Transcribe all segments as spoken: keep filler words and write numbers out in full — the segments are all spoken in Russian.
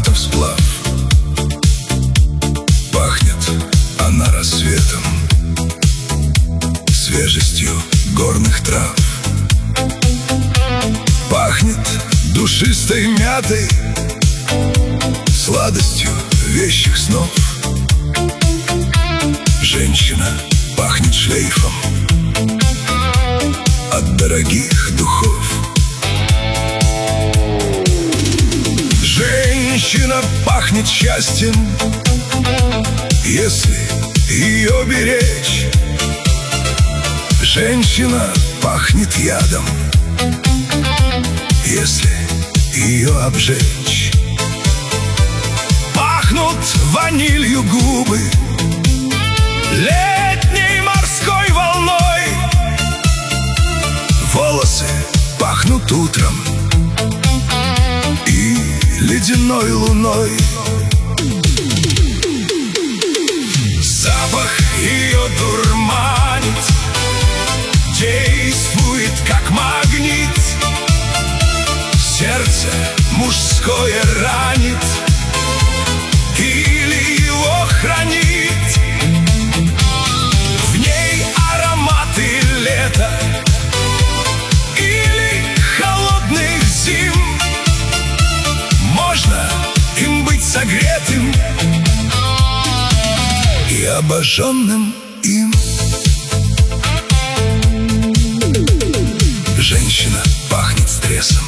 бриллиантов сплав. Пахнет она рассветом, свежестью горных трав. Пахнет душистой мятой, сладостью вещих снов. Женщина пахнет шлейфом от дорогих духов. Женщина пахнет счастьем, если ее беречь. Женщина пахнет ядом, если ее обжечь. Пахнут ванилью губы летней морской волной. Волосы пахнут утром и ледяной луной. Запах ее дурманит, действует как магнит. Сердце мужское ранит или его хранит. В ней ароматы лета или холодных зим. Можно им быть согретым и обожженным им. Женщина пахнет стрессом,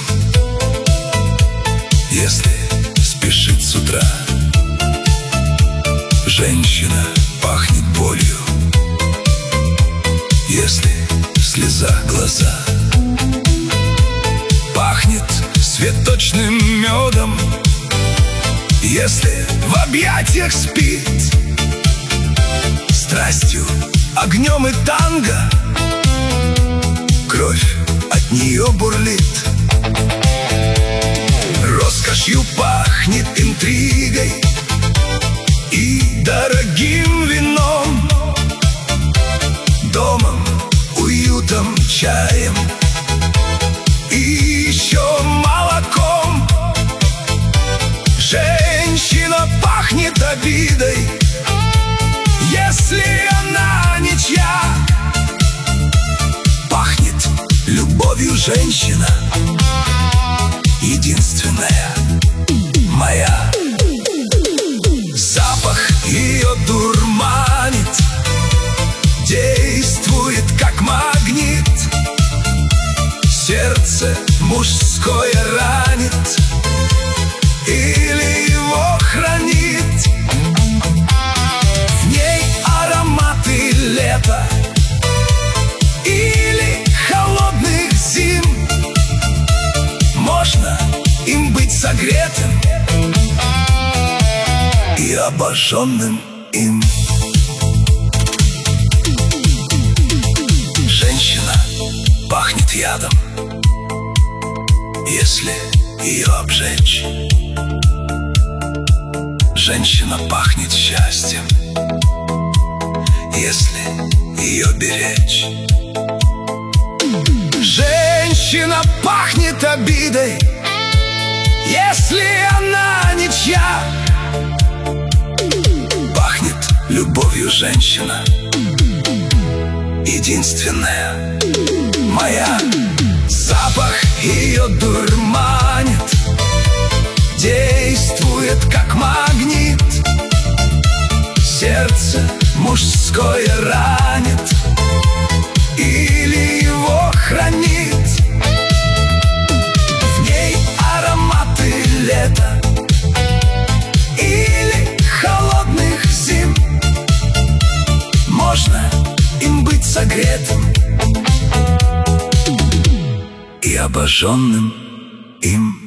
если спешит с утра. Женщина пахнет болью, если в слезах глаза. Пахнет цветочным медом, если в объятиях спит. Страстью, огнем и танго кровь от нее бурлит. Роскошью пахнет интригой и дорогим вином, домом, уютом, чаем и еще молоком. Женщина пахнет обидой, если она ничья. Пахнет любовью женщина, единственная моя. Запах ее дурманит, действует как магнит. Сердце мужское ранит или его хранит. В ней ароматы лета или холодных зим. Можно им быть согретым и обожженным им. Женщина пахнет ядом, если ее обжечь. Женщина пахнет счастьем, если ее беречь. Женщина пахнет обидой, если она ничья. Пахнет любовью женщина, единственная моя. Запах ее дурманит, действует как магнит. Сердце мужское ранит или его хранит. В ней ароматы лета или холодных зим. Можно им быть согретым и обожженным им.